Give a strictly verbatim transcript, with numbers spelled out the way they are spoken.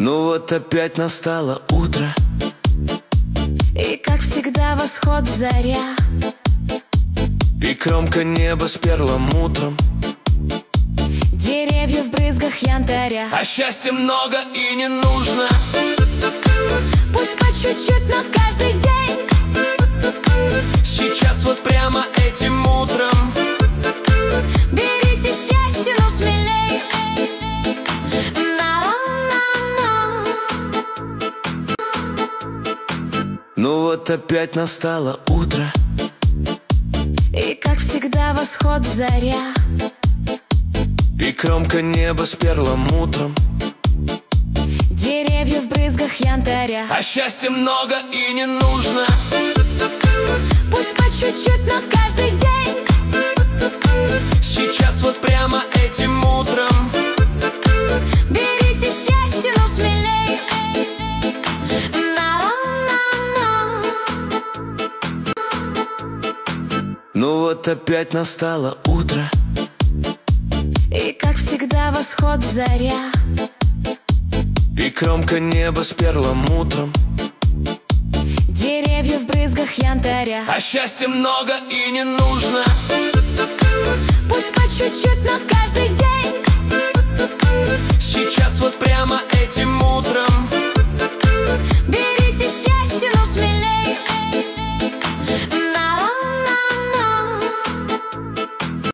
Ну вот опять настало утро, и как всегда восход заря, и кромка неба с перламутром, деревья в брызгах янтаря. а счастья много и не нужно. Пусть по чуть-чуть, но каждый день. Сейчас вот прямо этим утром Берите счастье, но смелей. Ну вот опять настало утро, И как всегда восход заря, и кромка неба с перламутром, деревья в брызгах янтаря. а счастья много и не нужно. Пусть по чуть-чуть, но каждый день. Сейчас вот прямо этим утром Берите счастье, но смелей. Ну вот опять настало утро, И как всегда восход заря, и кромка неба с перламутром, деревья в брызгах янтаря. а счастья много и не нужно. Пусть по чуть-чуть, но каждый день. Сейчас